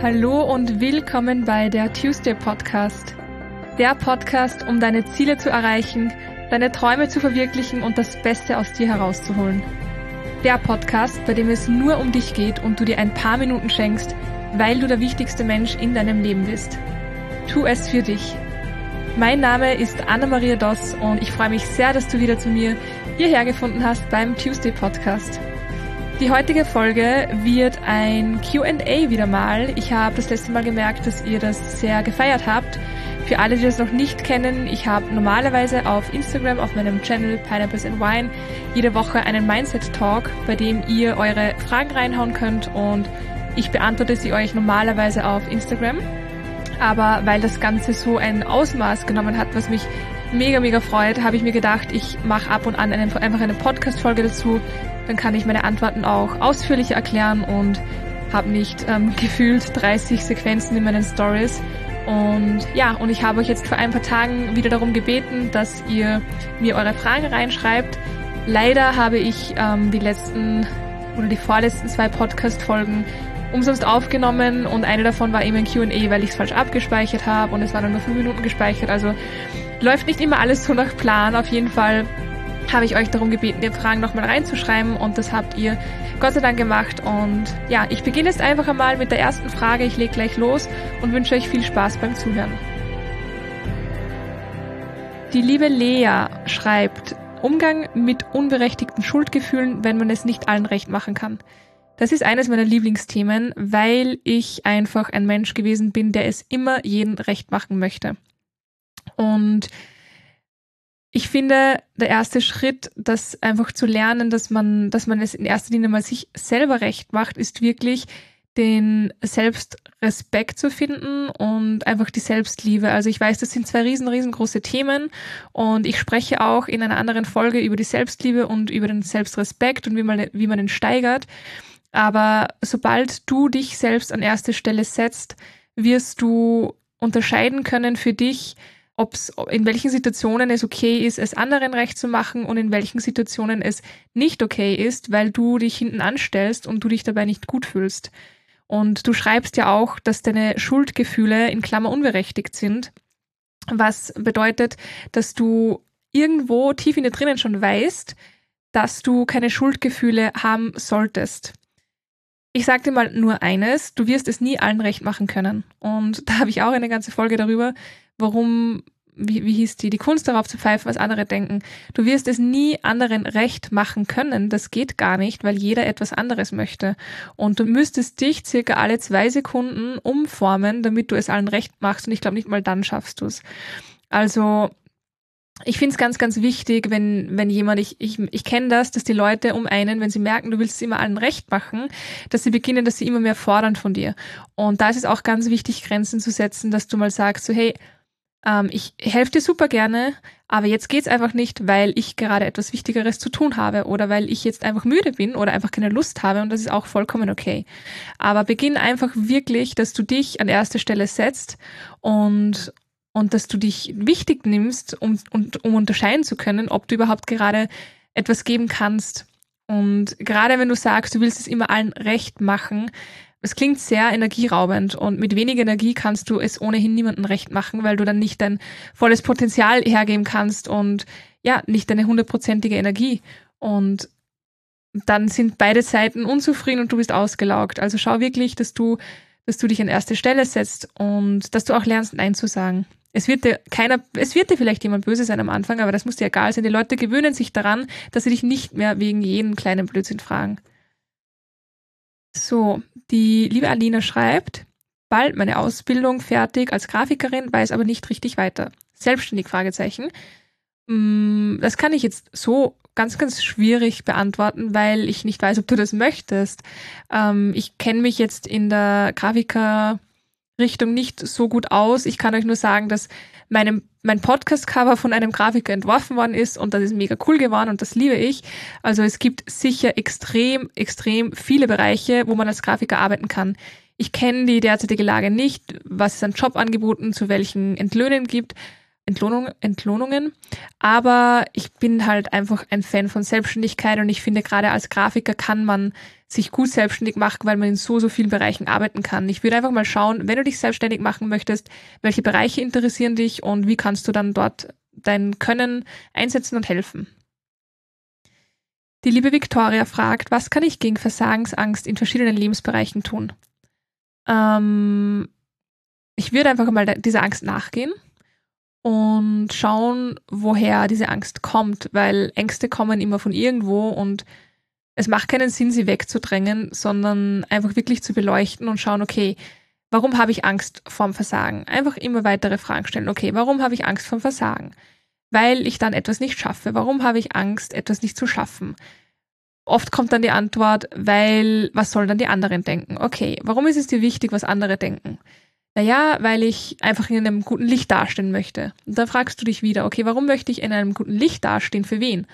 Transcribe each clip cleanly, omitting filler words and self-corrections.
Hallo und willkommen bei der Tuesday Podcast. Der Podcast, um deine Ziele zu erreichen, deine Träume zu verwirklichen und das Beste aus dir herauszuholen. Der Podcast, bei dem es nur um dich geht und du dir ein paar Minuten schenkst, weil du der wichtigste Mensch in deinem Leben bist. Tu es für dich. Mein Name ist Anna-Maria Doss und ich freue mich sehr, dass du wieder zu mir hierher gefunden hast beim Tuesday Podcast. Die heutige Folge wird ein Q&A wieder mal. Ich habe das letzte Mal gemerkt, dass ihr das sehr gefeiert habt. Für alle, die das noch nicht kennen, ich habe normalerweise auf Instagram, auf meinem Channel Pineapples and Wine, jede Woche einen Mindset-Talk, bei dem ihr eure Fragen reinhauen könnt und ich beantworte sie euch normalerweise auf Instagram. Aber weil das Ganze so ein Ausmaß genommen hat, was mich mega freut, habe ich mir gedacht, ich mache ab und an einfach eine Podcast-Folge dazu. Dann kann ich meine Antworten auch ausführlicher erklären und habe nicht gefühlt 30 Sequenzen in meinen Stories. Und ich habe euch jetzt vor ein paar Tagen wieder darum gebeten, dass ihr mir eure Fragen reinschreibt. Leider habe ich die vorletzten 2 Podcast-Folgen umsonst aufgenommen und eine davon war eben ein Q&A, weil ich es falsch abgespeichert habe und es waren dann nur 5 Minuten gespeichert. Also läuft nicht immer alles so nach Plan. Auf jeden Fall habe ich euch darum gebeten, die Fragen nochmal reinzuschreiben und das habt ihr Gott sei Dank gemacht. Und ja, ich beginne jetzt einfach einmal mit der ersten Frage. Ich lege gleich los und wünsche euch viel Spaß beim Zuhören. Die liebe Lea schreibt, Umgang mit unberechtigten Schuldgefühlen, wenn man es nicht allen recht machen kann. Das ist eines meiner Lieblingsthemen, weil ich einfach ein Mensch gewesen bin, der es immer jedem recht machen möchte. Und ich finde, der erste Schritt, das einfach zu lernen, dass man es in erster Linie mal sich selber recht macht, ist wirklich den Selbstrespekt zu finden und einfach die Selbstliebe. Also ich weiß, das sind 2 riesengroße Themen und ich spreche auch in einer anderen Folge über die Selbstliebe und über den Selbstrespekt und wie man den steigert. Aber sobald du dich selbst an erste Stelle setzt, wirst du unterscheiden können für dich, in welchen Situationen es okay ist, es anderen recht zu machen und in welchen Situationen es nicht okay ist, weil du dich hinten anstellst und du dich dabei nicht gut fühlst. Und du schreibst ja auch, dass deine Schuldgefühle in Klammer unberechtigt sind, was bedeutet, dass du irgendwo tief in dir drinnen schon weißt, dass du keine Schuldgefühle haben solltest. Ich sage dir mal nur eines, du wirst es nie allen recht machen können. Und da habe ich auch eine ganze Folge darüber, wie hieß die Kunst darauf zu pfeifen, was andere denken. Du wirst es nie anderen recht machen können, das geht gar nicht, weil jeder etwas anderes möchte. Und du müsstest dich circa alle 2 Sekunden umformen, damit du es allen recht machst und ich glaube, nicht mal dann schaffst du es. Also ich finde es ganz wichtig, wenn jemand, ich kenne das, dass die Leute um einen, wenn sie merken, du willst es immer allen recht machen, dass sie immer mehr fordern von dir. Und da ist es auch ganz wichtig, Grenzen zu setzen, dass du mal sagst, so hey, ich helfe dir super gerne, aber jetzt geht's einfach nicht, weil ich gerade etwas Wichtigeres zu tun habe oder weil ich jetzt einfach müde bin oder einfach keine Lust habe und das ist auch vollkommen okay. Aber beginn einfach wirklich, dass du dich an erste Stelle setzt und dass du dich wichtig nimmst, um unterscheiden zu können, ob du überhaupt gerade etwas geben kannst. Und gerade wenn du sagst, du willst es immer allen recht machen, es klingt sehr energieraubend und mit wenig Energie kannst du es ohnehin niemandem recht machen, weil du dann nicht dein volles Potenzial hergeben kannst und ja, nicht deine 100%ige Energie. Und dann sind beide Seiten unzufrieden und du bist ausgelaugt. Also schau wirklich, dass du dich an erste Stelle setzt und dass du auch lernst, Nein zu sagen. Es wird dir vielleicht jemand böse sein am Anfang, aber das muss dir egal sein. Die Leute gewöhnen sich daran, dass sie dich nicht mehr wegen jedem kleinen Blödsinn fragen. So, die liebe Alina schreibt, bald meine Ausbildung fertig als Grafikerin, weiß aber nicht richtig weiter. Selbstständig, Fragezeichen. Das kann ich jetzt so ganz schwierig beantworten, weil ich nicht weiß, ob du das möchtest. Ich kenne mich jetzt in der Grafiker-Richtung nicht so gut aus. Ich kann euch nur sagen, dass mein Podcast-Cover von einem Grafiker entworfen worden ist und das ist mega cool geworden und das liebe ich. Also es gibt sicher extrem viele Bereiche, wo man als Grafiker arbeiten kann. Ich kenne die derzeitige Lage nicht, was es an Jobangeboten zu welchen Entlöhnen gibt, Entlohnungen. Aber ich bin halt einfach ein Fan von Selbstständigkeit und ich finde, gerade als Grafiker kann man sich gut selbstständig machen, weil man in so vielen Bereichen arbeiten kann. Ich würde einfach mal schauen, wenn du dich selbstständig machen möchtest, welche Bereiche interessieren dich und wie kannst du dann dort dein Können einsetzen und helfen. Die liebe Victoria fragt, was kann ich gegen Versagensangst in verschiedenen Lebensbereichen tun? Ich würde einfach mal dieser Angst nachgehen und schauen, woher diese Angst kommt, weil Ängste kommen immer von irgendwo und es macht keinen Sinn, sie wegzudrängen, sondern einfach wirklich zu beleuchten und schauen, okay, warum habe ich Angst vorm Versagen? Einfach immer weitere Fragen stellen. Okay, warum habe ich Angst vorm Versagen? Weil ich dann etwas nicht schaffe. Warum habe ich Angst, etwas nicht zu schaffen? Oft kommt dann die Antwort, weil, was sollen dann die anderen denken? Okay, warum ist es dir wichtig, was andere denken? Naja, weil ich einfach in einem guten Licht dastehen möchte. Und dann fragst du dich wieder, okay, warum möchte ich in einem guten Licht dastehen? Für wen?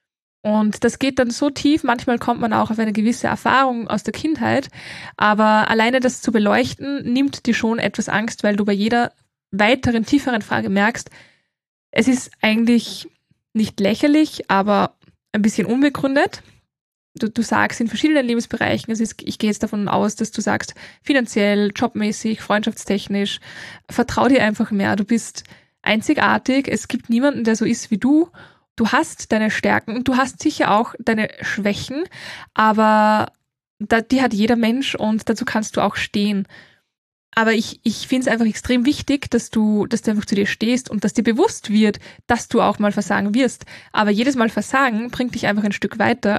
Und das geht dann so tief, manchmal kommt man auch auf eine gewisse Erfahrung aus der Kindheit, aber alleine das zu beleuchten, nimmt dir schon etwas Angst, weil du bei jeder weiteren, tieferen Frage merkst, es ist eigentlich nicht lächerlich, aber ein bisschen unbegründet. Du sagst in verschiedenen Lebensbereichen, ich gehe jetzt davon aus, dass du sagst, finanziell, jobmäßig, freundschaftstechnisch, vertrau dir einfach mehr. Du bist einzigartig, es gibt niemanden, der so ist wie du. Du hast deine Stärken und du hast sicher auch deine Schwächen, aber die hat jeder Mensch und dazu kannst du auch stehen. Aber ich finde es einfach extrem wichtig, dass du einfach zu dir stehst und dass dir bewusst wird, dass du auch mal versagen wirst. Aber jedes Mal Versagen bringt dich einfach ein Stück weiter.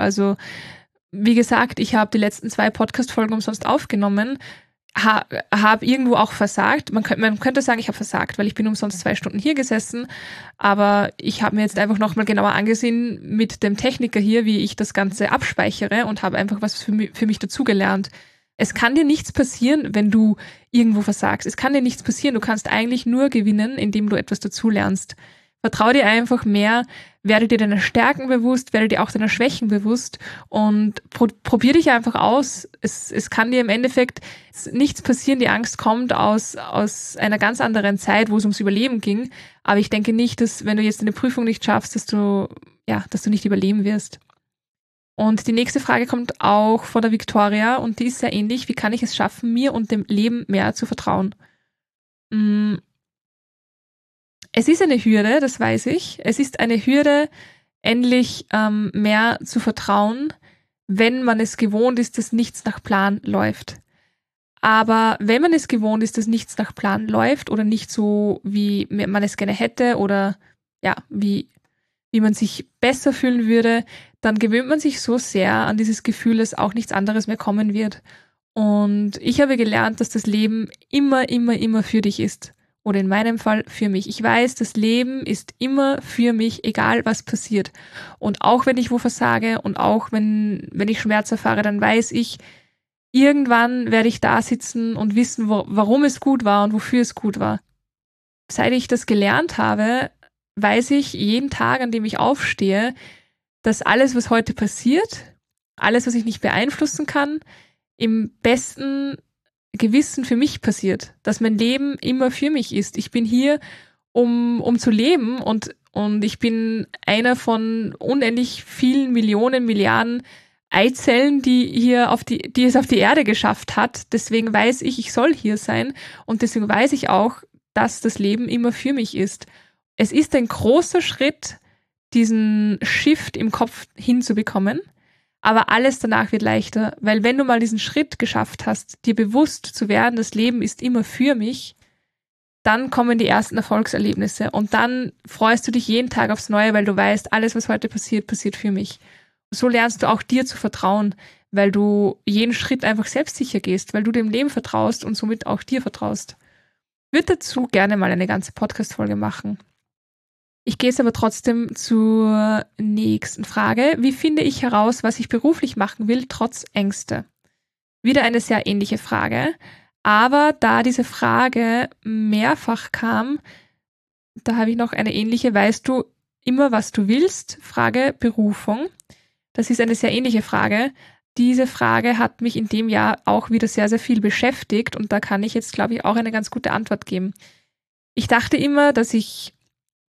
Wie gesagt, ich habe die letzten 2 Podcast-Folgen umsonst aufgenommen, habe irgendwo auch versagt. Man könnte sagen, ich habe versagt, weil ich bin umsonst 2 Stunden hier gesessen. Aber ich habe mir jetzt einfach nochmal genauer angesehen mit dem Techniker hier, wie ich das Ganze abspeichere und habe einfach was für mich dazugelernt. Es kann dir nichts passieren, wenn du irgendwo versagst. Es kann dir nichts passieren. Du kannst eigentlich nur gewinnen, indem du etwas dazulernst. Vertrau dir einfach mehr, werde dir deiner Stärken bewusst, werde dir auch deiner Schwächen bewusst und probier dich einfach aus. Es kann dir im Endeffekt nichts passieren. Die Angst kommt aus einer ganz anderen Zeit, wo es ums Überleben ging. Aber ich denke nicht, dass wenn du jetzt eine Prüfung nicht schaffst, dass du nicht überleben wirst. Und die nächste Frage kommt auch von der Victoria und die ist sehr ähnlich. Wie kann ich es schaffen, mir und dem Leben mehr zu vertrauen? Es ist eine Hürde, das weiß ich. Es ist eine Hürde, endlich mehr zu vertrauen, wenn man es gewohnt ist, dass nichts nach Plan läuft. Aber wenn man es gewohnt ist, dass nichts nach Plan läuft oder nicht so, wie man es gerne hätte oder ja, wie man sich besser fühlen würde, dann gewöhnt man sich so sehr an dieses Gefühl, dass auch nichts anderes mehr kommen wird. Und ich habe gelernt, dass das Leben immer, immer, immer für dich ist. Oder in meinem Fall für mich. Ich weiß, das Leben ist immer für mich, egal was passiert. Und auch wenn ich wo versage und auch wenn ich Schmerz erfahre, dann weiß ich, irgendwann werde ich da sitzen und wissen, warum es gut war und wofür es gut war. Seit ich das gelernt habe, weiß ich jeden Tag, an dem ich aufstehe, dass alles, was heute passiert, alles, was ich nicht beeinflussen kann, im besten Gewissen für mich passiert. Dass mein Leben immer für mich ist. Ich bin hier, um zu leben und ich bin einer von unendlich vielen Millionen, Milliarden Eizellen, die es auf die Erde geschafft hat. Deswegen weiß ich soll hier sein und deswegen weiß ich auch, dass das Leben immer für mich ist. Es ist ein großer Schritt, diesen Shift im Kopf hinzubekommen, aber alles danach wird leichter, weil wenn du mal diesen Schritt geschafft hast, dir bewusst zu werden, das Leben ist immer für mich, dann kommen die ersten Erfolgserlebnisse und dann freust du dich jeden Tag aufs Neue, weil du weißt, alles, was heute passiert, passiert für mich. So lernst du auch dir zu vertrauen, weil du jeden Schritt einfach selbstsicher gehst, weil du dem Leben vertraust und somit auch dir vertraust. Ich würde dazu gerne mal eine ganze Podcast-Folge machen. Ich gehe jetzt aber trotzdem zur nächsten Frage. Wie finde ich heraus, was ich beruflich machen will, trotz Ängste? Wieder eine sehr ähnliche Frage. Aber da diese Frage mehrfach kam, da habe ich noch eine ähnliche. Weißt du immer, was du willst? Frage Berufung. Das ist eine sehr ähnliche Frage. Diese Frage hat mich in dem Jahr auch wieder sehr, sehr viel beschäftigt und da kann ich jetzt, glaube ich, auch eine ganz gute Antwort geben. Ich dachte immer, dass ich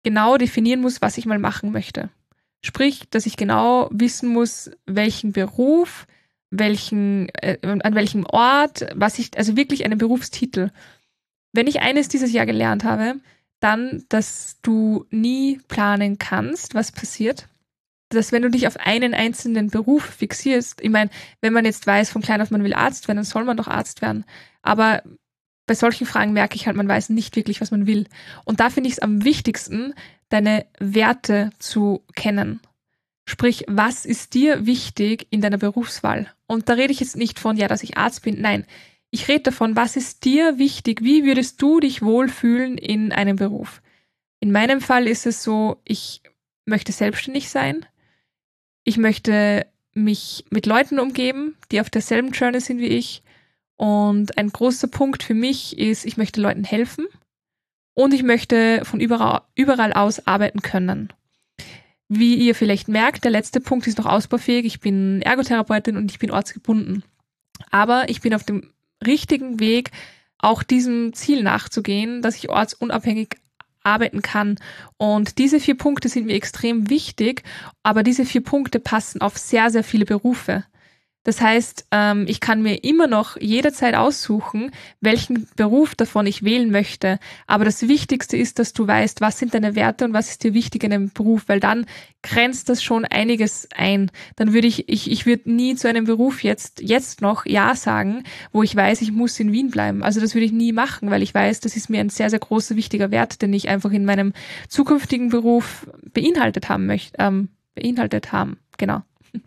genau definieren muss, was ich mal machen möchte. Sprich, dass ich genau wissen muss, welchen Beruf, an welchem Ort, also wirklich einen Berufstitel. Wenn ich eines dieses Jahr gelernt habe, dann, dass du nie planen kannst, was passiert. Dass wenn du dich auf einen einzelnen Beruf fixierst, ich meine, wenn man jetzt weiß, von klein auf man will Arzt werden, dann soll man doch Arzt werden. Aber bei solchen Fragen merke ich halt, man weiß nicht wirklich, was man will. Und da finde ich es am wichtigsten, deine Werte zu kennen. Sprich, was ist dir wichtig in deiner Berufswahl? Und da rede ich jetzt nicht von, ja, dass ich Arzt bin. Nein, ich rede davon, was ist dir wichtig? Wie würdest du dich wohlfühlen in einem Beruf? In meinem Fall ist es so, ich möchte selbstständig sein. Ich möchte mich mit Leuten umgeben, die auf derselben Journey sind wie ich. Und ein großer Punkt für mich ist, ich möchte Leuten helfen und ich möchte von überall aus arbeiten können. Wie ihr vielleicht merkt, der letzte Punkt ist noch ausbaufähig. Ich bin Ergotherapeutin und ich bin ortsgebunden. Aber ich bin auf dem richtigen Weg, auch diesem Ziel nachzugehen, dass ich ortsunabhängig arbeiten kann. Und diese 4 Punkte sind mir extrem wichtig, aber diese 4 Punkte passen auf sehr, sehr viele Berufe. Das heißt, ich kann mir immer noch jederzeit aussuchen, welchen Beruf davon ich wählen möchte. Aber das Wichtigste ist, dass du weißt, was sind deine Werte und was ist dir wichtig in einem Beruf, weil dann grenzt das schon einiges ein. Dann würde ich würde nie zu einem Beruf jetzt noch Ja sagen, wo ich weiß, ich muss in Wien bleiben. Also das würde ich nie machen, weil ich weiß, das ist mir ein sehr, sehr großer, wichtiger Wert, den ich einfach in meinem zukünftigen Beruf beinhaltet haben möchte. Genau.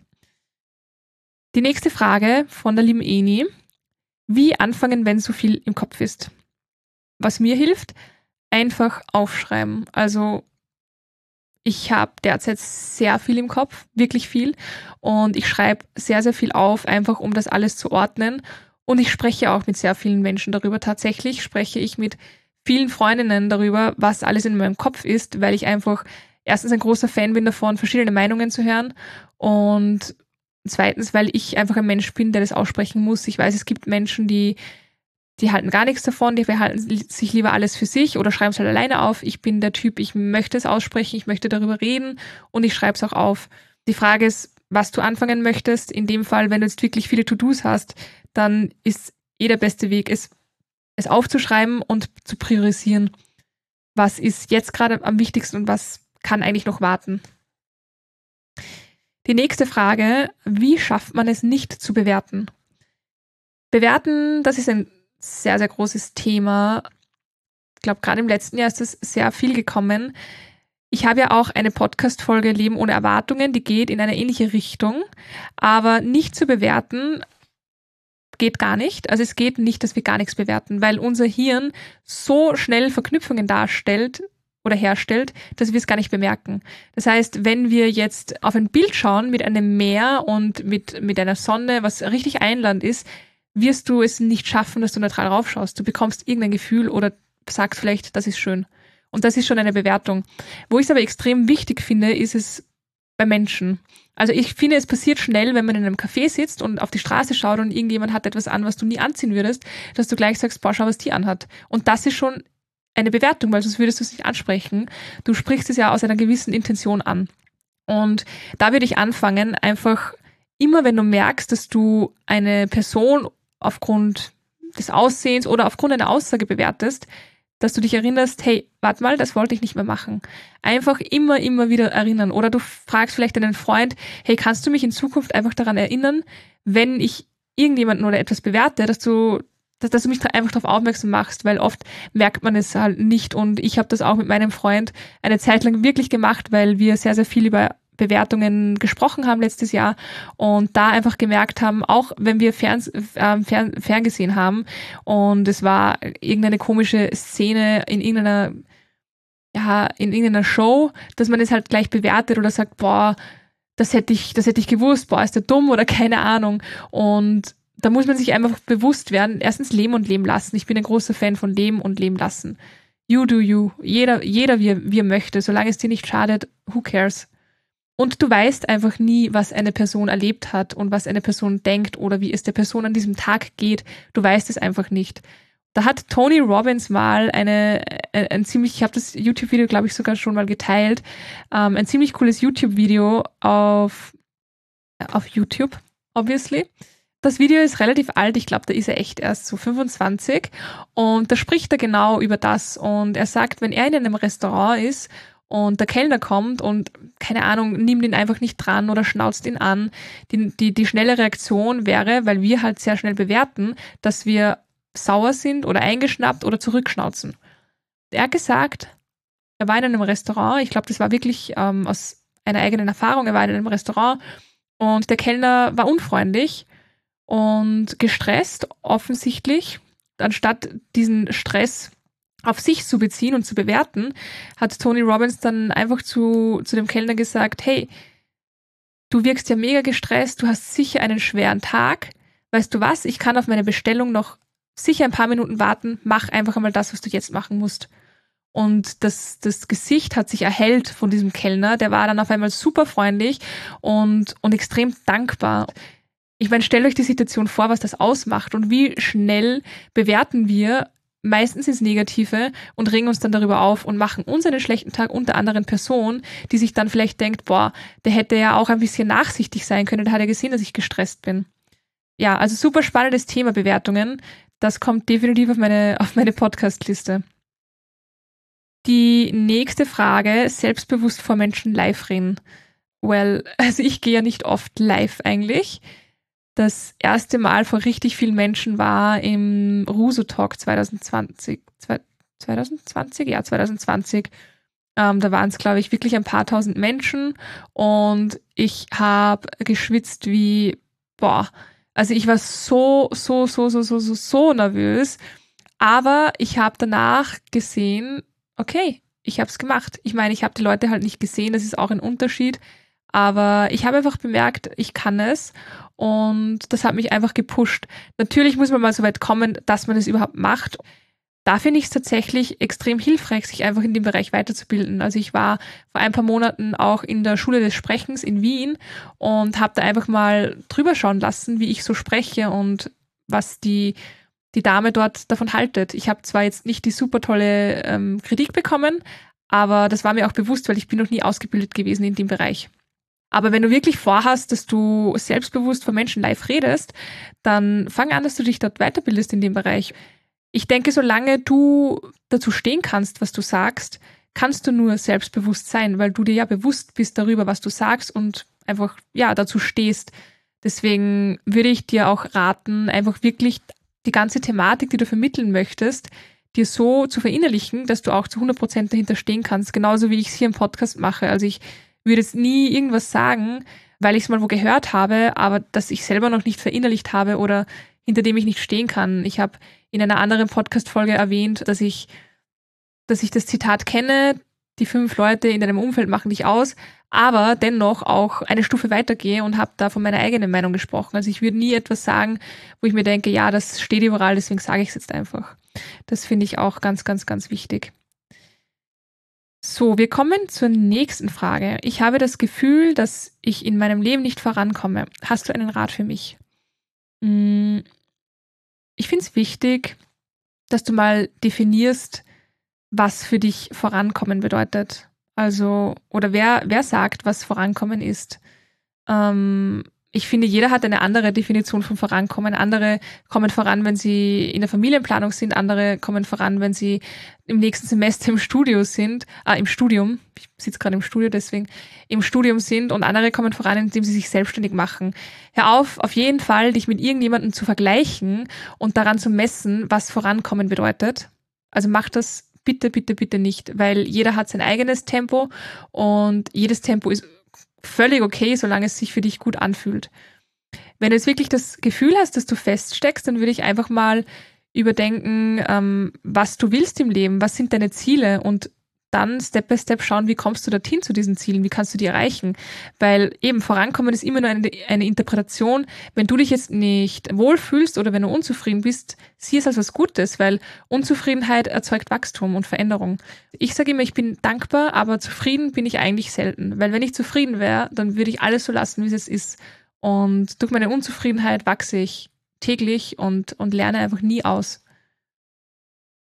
Die nächste Frage von der lieben Eni. Wie anfangen, wenn so viel im Kopf ist? Was mir hilft, einfach aufschreiben. Also ich habe derzeit sehr viel im Kopf, wirklich viel. Und ich schreibe sehr, sehr viel auf, einfach um das alles zu ordnen. Und ich spreche auch mit sehr vielen Menschen darüber. Tatsächlich spreche ich mit vielen Freundinnen darüber, was alles in meinem Kopf ist, weil ich einfach erstens ein großer Fan bin davon, verschiedene Meinungen zu hören. Und zweitens, weil ich einfach ein Mensch bin, der das aussprechen muss. Ich weiß, es gibt Menschen, die halten gar nichts davon, die behalten sich lieber alles für sich oder schreiben es halt alleine auf. Ich bin der Typ, ich möchte es aussprechen, ich möchte darüber reden und ich schreibe es auch auf. Die Frage ist, was du anfangen möchtest. In dem Fall, wenn du jetzt wirklich viele To-Dos hast, dann ist der beste Weg, es aufzuschreiben und zu priorisieren. Was ist jetzt gerade am wichtigsten und was kann eigentlich noch warten? Die nächste Frage, wie schafft man es nicht zu bewerten? Bewerten, das ist ein sehr, sehr großes Thema. Ich glaube, gerade im letzten Jahr ist es sehr viel gekommen. Ich habe ja auch eine Podcast-Folge Leben ohne Erwartungen, die geht in eine ähnliche Richtung, aber nicht zu bewerten geht gar nicht. Also es geht nicht, dass wir gar nichts bewerten, weil unser Hirn so schnell Verknüpfungen darstellt oder herstellt, dass wir es gar nicht bemerken. Das heißt, wenn wir jetzt auf ein Bild schauen mit einem Meer und mit einer Sonne, was richtig einladend ist, wirst du es nicht schaffen, dass du neutral raufschaust. Du bekommst irgendein Gefühl oder sagst vielleicht, das ist schön. Und das ist schon eine Bewertung. Wo ich es aber extrem wichtig finde, ist es bei Menschen. Also ich finde, es passiert schnell, wenn man in einem Café sitzt und auf die Straße schaut und irgendjemand hat etwas an, was du nie anziehen würdest, dass du gleich sagst, boah, schau, was die anhat. Und das ist schon eine Bewertung, weil sonst würdest du es nicht ansprechen. Du sprichst es ja aus einer gewissen Intention an. Und da würde ich anfangen, einfach immer, wenn du merkst, dass du eine Person aufgrund des Aussehens oder aufgrund einer Aussage bewertest, dass du dich erinnerst, hey, warte mal, das wollte ich nicht mehr machen. Einfach immer wieder erinnern. Oder du fragst vielleicht deinen Freund, hey, kannst du mich in Zukunft einfach daran erinnern, wenn ich irgendjemanden oder etwas bewerte, dass du mich einfach darauf aufmerksam machst, weil oft merkt man es halt nicht. Und ich habe das auch mit meinem Freund eine Zeit lang wirklich gemacht, weil wir sehr, sehr viel über Bewertungen gesprochen haben letztes Jahr und da einfach gemerkt haben, auch wenn wir ferngesehen haben und es war irgendeine komische Szene in irgendeiner Show, dass man es halt gleich bewertet oder sagt, boah, das hätte ich gewusst, boah, ist der dumm oder keine Ahnung. Und da muss man sich einfach bewusst werden, erstens leben und leben lassen. Ich bin ein großer Fan von leben und leben lassen. You do you. Jeder wie er möchte. Solange es dir nicht schadet, who cares? Und du weißt einfach nie, was eine Person erlebt hat und was eine Person denkt oder wie es der Person an diesem Tag geht. Du weißt es einfach nicht. Da hat Tony Robbins mal ein ziemlich, ich habe das YouTube-Video, glaube ich, sogar schon mal geteilt, ein ziemlich cooles YouTube-Video auf YouTube, obviously. Das Video ist relativ alt, ich glaube, da ist er echt erst so 25 und da spricht er genau über das und er sagt, wenn er in einem Restaurant ist und der Kellner kommt und, keine Ahnung, nimmt ihn einfach nicht dran oder schnauzt ihn an, die schnelle Reaktion wäre, weil wir halt sehr schnell bewerten, dass wir sauer sind oder eingeschnappt oder zurückschnauzen. Er hat gesagt, er war in einem Restaurant, ich glaube, das war wirklich aus einer eigenen Erfahrung, er war in einem Restaurant und der Kellner war unfreundlich und gestresst, offensichtlich. Anstatt diesen Stress auf sich zu beziehen und zu bewerten, hat Tony Robbins dann einfach zu dem Kellner gesagt, hey, du wirkst ja mega gestresst, du hast sicher einen schweren Tag. Weißt du was, ich kann auf meine Bestellung noch sicher ein paar Minuten warten, mach einfach einmal das, was du jetzt machen musst. Und das Gesicht hat sich erhellt von diesem Kellner, der war dann auf einmal super freundlich und extrem dankbar. Ich meine, stellt euch die Situation vor, was das ausmacht und wie schnell bewerten wir meistens ins Negative und regen uns dann darüber auf und machen uns einen schlechten Tag unter anderen Person, die sich dann vielleicht denkt, boah, der hätte ja auch ein bisschen nachsichtig sein können, der hat ja gesehen, dass ich gestresst bin. Ja, also super spannendes Thema Bewertungen. Das kommt definitiv auf meine Podcast-Liste. Die nächste Frage, selbstbewusst vor Menschen live reden. Well, also ich gehe ja nicht oft live eigentlich. Das erste Mal vor richtig vielen Menschen war im Ruso Talk 2020. 2020? Ja, 2020. Da waren es, glaube ich, wirklich ein paar tausend Menschen und ich habe geschwitzt wie, boah, also ich war so nervös, aber ich habe danach gesehen, okay, ich habe es gemacht. Ich meine, ich habe die Leute halt nicht gesehen, das ist auch ein Unterschied, aber ich habe einfach bemerkt, ich kann es und das hat mich einfach gepusht. Natürlich muss man mal so weit kommen, dass man es überhaupt macht. Da finde ich es tatsächlich extrem hilfreich, sich einfach in dem Bereich weiterzubilden. Also ich war vor ein paar Monaten auch in der Schule des Sprechens in Wien und habe da einfach mal drüber schauen lassen, wie ich so spreche und was die Dame dort davon haltet. Ich habe zwar jetzt nicht die super tolle Kritik bekommen, aber das war mir auch bewusst, weil ich bin noch nie ausgebildet gewesen in dem Bereich. Aber wenn du wirklich vorhast, dass du selbstbewusst vor Menschen live redest, dann fang an, dass du dich dort weiterbildest in dem Bereich. Ich denke, solange du dazu stehen kannst, was du sagst, kannst du nur selbstbewusst sein, weil du dir ja bewusst bist darüber, was du sagst und einfach, ja, dazu stehst. Deswegen würde ich dir auch raten, einfach wirklich die ganze Thematik, die du vermitteln möchtest, dir so zu verinnerlichen, dass du auch zu 100% dahinter stehen kannst. Genauso wie ich es hier im Podcast mache. Also ich würde jetzt nie irgendwas sagen, weil ich es mal wo gehört habe, aber dass ich selber noch nicht verinnerlicht habe oder hinter dem ich nicht stehen kann. Ich habe in einer anderen Podcast-Folge erwähnt, dass ich das Zitat kenne, die 5 Leute in deinem Umfeld machen dich aus, aber dennoch auch eine Stufe weitergehe und habe da von meiner eigenen Meinung gesprochen. Also ich würde nie etwas sagen, wo ich mir denke, ja, das steht überall, deswegen sage ich es jetzt einfach. Das finde ich auch ganz, ganz, ganz wichtig. So, wir kommen zur nächsten Frage. Ich habe das Gefühl, dass ich in meinem Leben nicht vorankomme. Hast du einen Rat für mich? Ich finde es wichtig, dass du mal definierst, was für dich vorankommen bedeutet. Also, oder wer sagt, was vorankommen ist. Ich finde, jeder hat eine andere Definition von Vorankommen. Andere kommen voran, wenn sie in der Familienplanung sind. Andere kommen voran, wenn sie im nächsten Semester im Studium sind. Im Studium. Ich sitze gerade im Studio, deswegen im Studium sind. Und andere kommen voran, indem sie sich selbstständig machen. Hör auf jeden Fall, dich mit irgendjemandem zu vergleichen und daran zu messen, was Vorankommen bedeutet. Also mach das bitte, bitte, bitte nicht, weil jeder hat sein eigenes Tempo und jedes Tempo ist völlig okay, solange es sich für dich gut anfühlt. Wenn du jetzt wirklich das Gefühl hast, dass du feststeckst, dann würde ich einfach mal überdenken, was du willst im Leben, was sind deine Ziele und dann Step by Step schauen, wie kommst du dorthin zu diesen Zielen, wie kannst du die erreichen. Weil eben vorankommen ist immer nur eine Interpretation. Wenn du dich jetzt nicht wohlfühlst oder wenn du unzufrieden bist, sieh es als was Gutes, weil Unzufriedenheit erzeugt Wachstum und Veränderung. Ich sage immer, ich bin dankbar, aber zufrieden bin ich eigentlich selten. Weil wenn ich zufrieden wäre, dann würde ich alles so lassen, wie es jetzt ist. Und durch meine Unzufriedenheit wachse ich täglich und lerne einfach nie aus.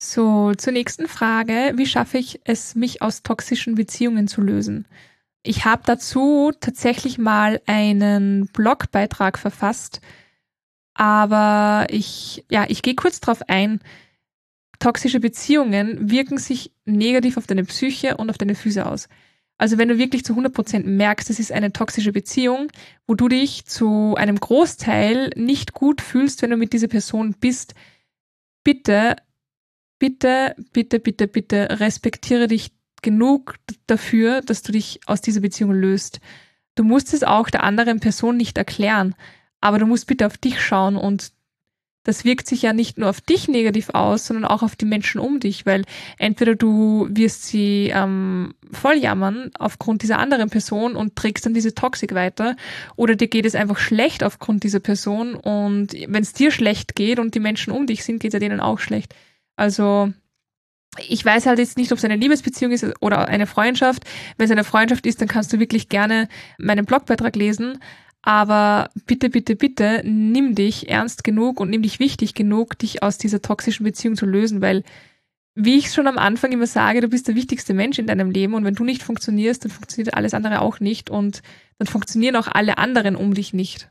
So, zur nächsten Frage. Wie schaffe ich es, mich aus toxischen Beziehungen zu lösen? Ich habe dazu tatsächlich mal einen Blogbeitrag verfasst, aber ich gehe kurz drauf ein. Toxische Beziehungen wirken sich negativ auf deine Psyche und auf deine Füße aus. Also wenn du wirklich zu 100% merkst, es ist eine toxische Beziehung, wo du dich zu einem Großteil nicht gut fühlst, wenn du mit dieser Person bist, bitte, bitte, bitte, bitte, bitte respektiere dich genug dafür, dass du dich aus dieser Beziehung löst. Du musst es auch der anderen Person nicht erklären, aber du musst bitte auf dich schauen und das wirkt sich ja nicht nur auf dich negativ aus, sondern auch auf die Menschen um dich, weil entweder du wirst sie voll jammern aufgrund dieser anderen Person und trägst dann diese Toxik weiter, oder dir geht es einfach schlecht aufgrund dieser Person, und wenn es dir schlecht geht und die Menschen um dich sind, geht es ja denen auch schlecht. Also ich weiß halt jetzt nicht, ob es eine Liebesbeziehung ist oder eine Freundschaft. Wenn es eine Freundschaft ist, dann kannst du wirklich gerne meinen Blogbeitrag lesen. Aber bitte, bitte, bitte, nimm dich ernst genug und nimm dich wichtig genug, dich aus dieser toxischen Beziehung zu lösen, weil, wie ich schon am Anfang immer sage, du bist der wichtigste Mensch in deinem Leben, und wenn du nicht funktionierst, dann funktioniert alles andere auch nicht, und dann funktionieren auch alle anderen um dich nicht.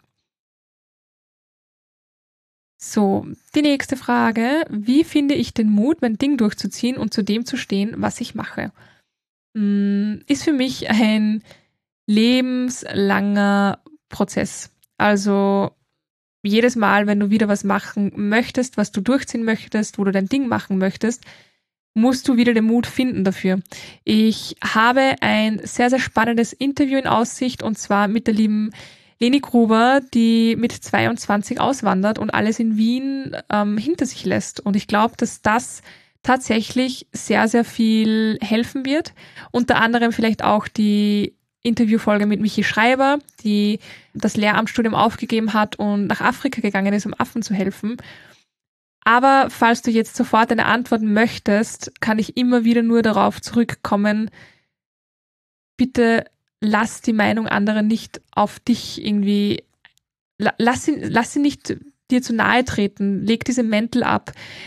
So, die nächste Frage. Wie finde ich den Mut, mein Ding durchzuziehen und zu dem zu stehen, was ich mache? Ist für mich ein lebenslanger Prozess. Also jedes Mal, wenn du wieder was machen möchtest, was du durchziehen möchtest, wo du dein Ding machen möchtest, musst du wieder den Mut finden dafür. Ich habe ein sehr, sehr spannendes Interview in Aussicht, und zwar mit der lieben Leni Gruber, die mit 22 auswandert und alles in Wien hinter sich lässt. Und ich glaube, dass das tatsächlich sehr, sehr viel helfen wird. Unter anderem vielleicht auch die Interviewfolge mit Michi Schreiber, die das Lehramtsstudium aufgegeben hat und nach Afrika gegangen ist, um Affen zu helfen. Aber falls du jetzt sofort eine Antwort möchtest, kann ich immer wieder nur darauf zurückkommen: Bitte lass die Meinung anderer nicht auf dich irgendwie, lass sie nicht dir zu nahe treten, leg diese Mäntel ab.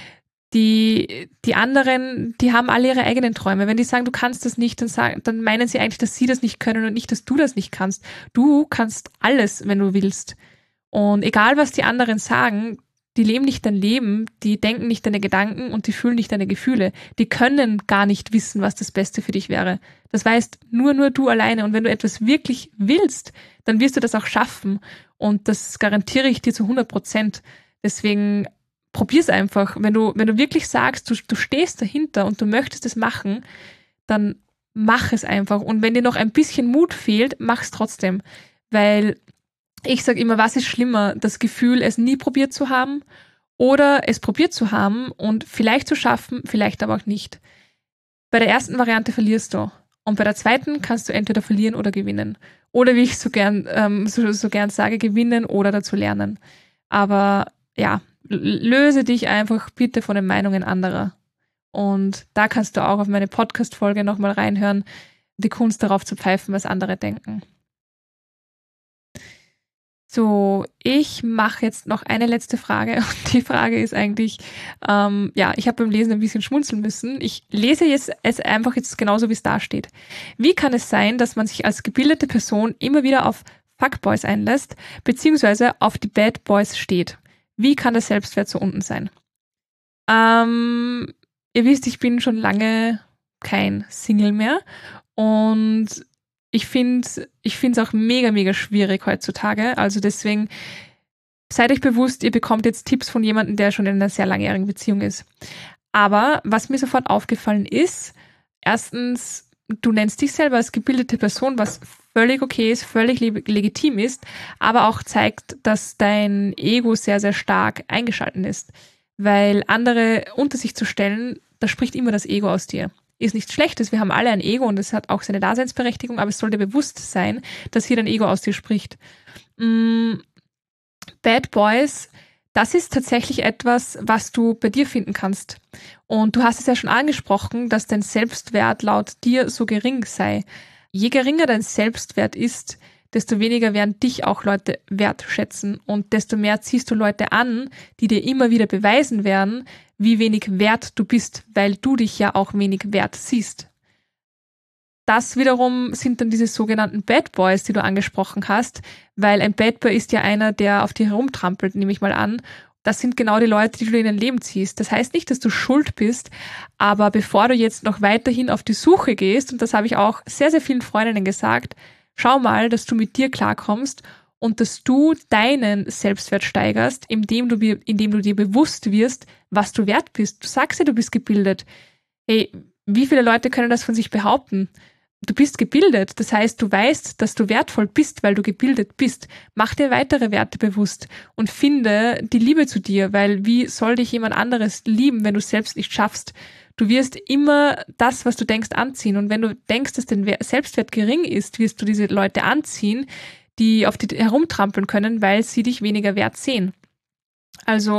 Die anderen, die haben alle ihre eigenen Träume. Wenn die sagen, du kannst das nicht, dann meinen sie eigentlich, dass sie das nicht können und nicht, dass du das nicht kannst. Du kannst alles, wenn du willst. Und egal, was die anderen sagen, die leben nicht dein Leben, die denken nicht deine Gedanken und die fühlen nicht deine Gefühle. Die können gar nicht wissen, was das Beste für dich wäre. Das weißt nur du alleine. Und wenn du etwas wirklich willst, dann wirst du das auch schaffen. Und das garantiere ich dir zu 100%. Deswegen probier's einfach. Wenn du wirklich sagst, du stehst dahinter und du möchtest es machen, dann mach es einfach. Und wenn dir noch ein bisschen Mut fehlt, mach's trotzdem. Weil ich sage immer, was ist schlimmer? Das Gefühl, es nie probiert zu haben, oder es probiert zu haben und vielleicht zu schaffen, vielleicht aber auch nicht. Bei der ersten Variante verlierst du. Und bei der zweiten kannst du entweder verlieren oder gewinnen. Oder wie ich so gern sage, gewinnen oder dazu lernen. Aber ja, löse dich einfach bitte von den Meinungen anderer. Und da kannst du auch auf meine Podcast-Folge nochmal reinhören, die Kunst darauf zu pfeifen, was andere denken. So, ich mache jetzt noch eine letzte Frage. Und die Frage ist eigentlich, ich habe beim Lesen ein bisschen schmunzeln müssen. Ich lese es einfach jetzt genauso, wie es da steht. Wie kann es sein, dass man sich als gebildete Person immer wieder auf Fuckboys einlässt, beziehungsweise auf die Bad Boys steht? Wie kann der Selbstwert so unten sein? Ihr wisst, ich bin schon lange kein Single mehr, und ich finde es auch mega, mega schwierig heutzutage. Also deswegen seid euch bewusst, ihr bekommt jetzt Tipps von jemandem, der schon in einer sehr langjährigen Beziehung ist. Aber was mir sofort aufgefallen ist: Erstens, du nennst dich selber als gebildete Person, was völlig okay ist, völlig legitim ist, aber auch zeigt, dass dein Ego sehr, sehr stark eingeschalten ist. Weil andere unter sich zu stellen, da spricht immer das Ego aus dir. Ist nichts Schlechtes, wir haben alle ein Ego und es hat auch seine Daseinsberechtigung, aber es sollte bewusst sein, dass hier dein Ego aus dir spricht. Bad Boys, das ist tatsächlich etwas, was du bei dir finden kannst. Und du hast es ja schon angesprochen, dass dein Selbstwert laut dir so gering sei. Je geringer dein Selbstwert ist, desto weniger werden dich auch Leute wertschätzen, und desto mehr ziehst du Leute an, die dir immer wieder beweisen werden, wie wenig wert du bist, weil du dich ja auch wenig wert siehst. Das wiederum sind dann diese sogenannten Bad Boys, die du angesprochen hast, weil ein Bad Boy ist ja einer, der auf dir herumtrampelt, nehme ich mal an. Das sind genau die Leute, die du in dein Leben ziehst. Das heißt nicht, dass du schuld bist, aber bevor du jetzt noch weiterhin auf die Suche gehst, und das habe ich auch sehr, sehr vielen Freundinnen gesagt, schau mal, dass du mit dir klarkommst und dass du deinen Selbstwert steigerst, indem du dir bewusst wirst, was du wert bist. Du sagst ja, du bist gebildet. Hey, wie viele Leute können das von sich behaupten? Du bist gebildet, das heißt, du weißt, dass du wertvoll bist, weil du gebildet bist. Mach dir weitere Werte bewusst und finde die Liebe zu dir, weil wie soll dich jemand anderes lieben, wenn du es selbst nicht schaffst? Du wirst immer das, was du denkst, anziehen. Und wenn du denkst, dass dein Selbstwert gering ist, wirst du diese Leute anziehen, die auf dich herumtrampeln können, weil sie dich weniger wert sehen. Also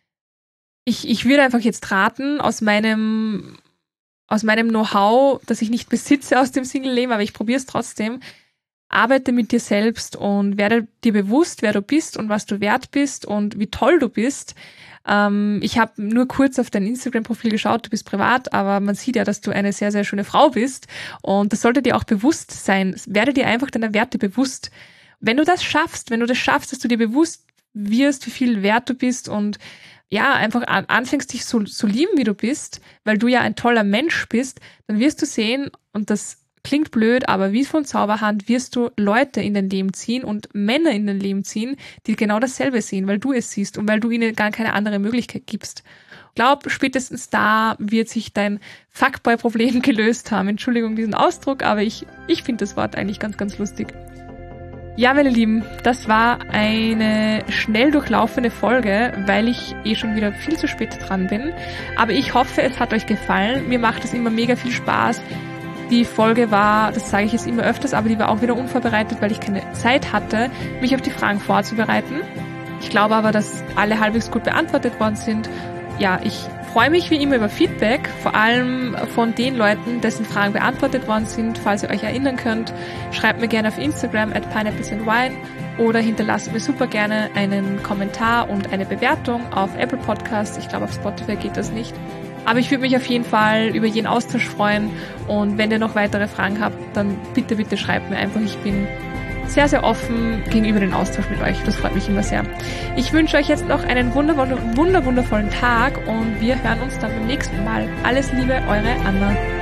ich würde einfach jetzt raten, aus meinem Know-how, das ich nicht besitze aus dem Single-Leben, aber ich probiere es trotzdem, arbeite mit dir selbst und werde dir bewusst, wer du bist und was du wert bist und wie toll du bist. Ich habe nur kurz auf dein Instagram-Profil geschaut, du bist privat, aber man sieht ja, dass du eine sehr, sehr schöne Frau bist und das sollte dir auch bewusst sein. Werde dir einfach deiner Werte bewusst. Wenn du das schaffst, dass du dir bewusst wirst, wie viel wert du bist und ja, einfach anfängst, dich so lieben, wie du bist, weil du ja ein toller Mensch bist, dann wirst du sehen, und das klingt blöd, aber wie von Zauberhand wirst du Leute in dein Leben ziehen und Männer in dein Leben ziehen, die genau dasselbe sehen, weil du es siehst und weil du ihnen gar keine andere Möglichkeit gibst. Ich glaube, spätestens da wird sich dein Fuckboy-Problem gelöst haben. Entschuldigung diesen Ausdruck, aber ich finde das Wort eigentlich ganz, ganz lustig. Ja, meine Lieben, das war eine schnell durchlaufende Folge, weil ich schon wieder viel zu spät dran bin. Aber ich hoffe, es hat euch gefallen. Mir macht es immer mega viel Spaß. Die Folge war, das sage ich jetzt immer öfters, aber die war auch wieder unvorbereitet, weil ich keine Zeit hatte, mich auf die Fragen vorzubereiten. Ich glaube aber, dass alle halbwegs gut beantwortet worden sind. Ja, ich freue mich wie immer über Feedback, vor allem von den Leuten, dessen Fragen beantwortet worden sind. Falls ihr euch erinnern könnt, schreibt mir gerne auf Instagram @pineapplesandwine oder hinterlasst mir super gerne einen Kommentar und eine Bewertung auf Apple Podcasts. Ich glaube, auf Spotify geht das nicht. Aber ich würde mich auf jeden Fall über jeden Austausch freuen und wenn ihr noch weitere Fragen habt, dann bitte, bitte schreibt mir einfach. Ich bin sehr, sehr offen gegenüber den Austausch mit euch. Das freut mich immer sehr. Ich wünsche euch jetzt noch einen wundervollen Tag und wir hören uns dann beim nächsten Mal. Alles Liebe, eure Anna.